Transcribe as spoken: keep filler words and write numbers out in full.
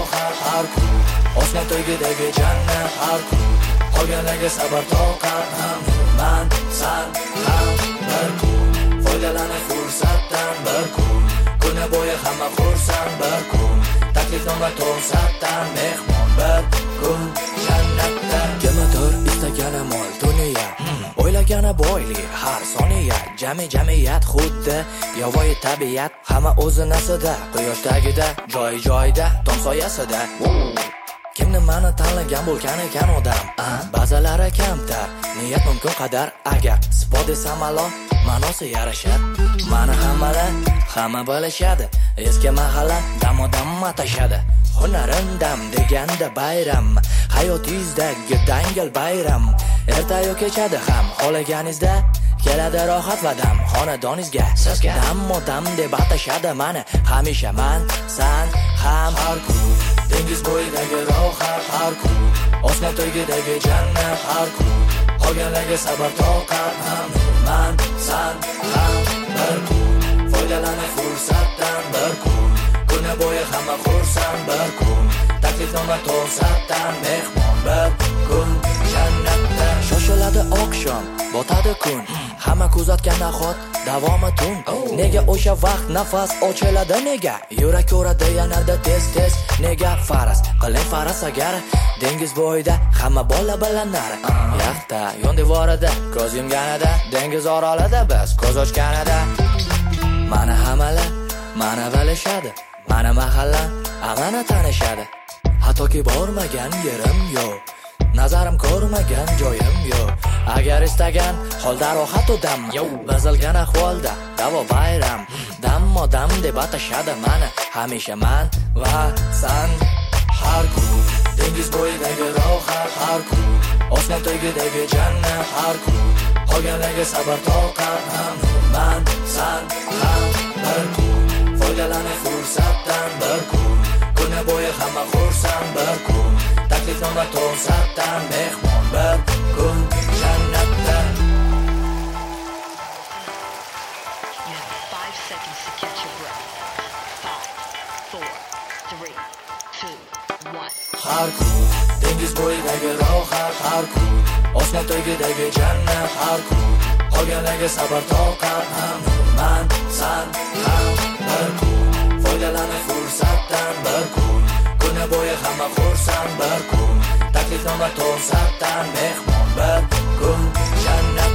rohat har kun, osmon tagidagi jannat har kun, qolganlarga sabr toqat ham. Man san ham bir kun, foydalaning fursatdan bir kun, kuni bo'yi hamma xursand bir kun, taklifnoma to'satdan mehmon bir kun jannatda. Kimdir istagani mol dunyo, o'ylagani boylik har soniya, jami jamiyat xuddi yovvoyi tabiat, hamma o'z nasida, quyosh tagida, joy joyda, tom soyasida. Kimni mani tanlagan bo'lgan ekan odam, ba'zalari kamtar, niyat mumkin qadar, agar spot desam alo, ma'nosi yarashar. Mani hammalar hamma bilishadi, eski mahalla dam-dam atashadi. Hunarim dam deganda bayram, hayotingizdagi dangal bayram, ertayu kechadi ham xohlaganingizda, keladi rohat va dam xonadoningizga. Sizga dam-dam deb atashadi mani hamisha man san ham har kun, dengiz bo'yidagi rohat har kun, osmon tagidagi jannat har kun, qolganlarga sabr toqat ham. Man san ham bir kun, foydalaning fursatdan bir kun, kuni bo'yi hamma xursand bir kun, taklifnoma to'satdan mehmon bir kun jannatda. Shoshiladi oqshom, botadi kun, hamma kuzatgan nahot davomi tun. Nega o'sha vaqt nafas ochiladi, nega yurak ko'radi yanada tez tez, nega faraz qiling faraz agar dengiz bo'yida hamma bola bilanar. Yaxta yon devorida ko'z yumganida, dengiz orolida biz ko'z ochganida. Mana hammalar mana bilishadi, mana mahalla amana tanishadi. Hattoki bormagan yerim yo'q, nazarim ko'rmagan joyim yo'q. Agar istagan holda rohat odam, bazilgan ahvolda davo bayram, dammo dam deb atashadi mani hamisha man va san har kun, dengiz bo'yidagi rohat har kun, osmon tagidagi jannat har kun, qolganlarga sabr toqat ham. Man san ham bir kun, foydalaning fursatdan bir kun, kuni bo'yi hamma xursand bir kun, taklifnoma to'satdan mehmon bir kun jannatda. Har kun, dengiz bo'yidagi rohat har kun, osmon tagidagi jannat har kun, qolganlarga sabr toqat ham. Man san ham bir kun, foydalaning fursatdan bir kun, kuni bo'yi hamma xursand bir kun, taklifnoma to'satdan mehmon bir kun jannat.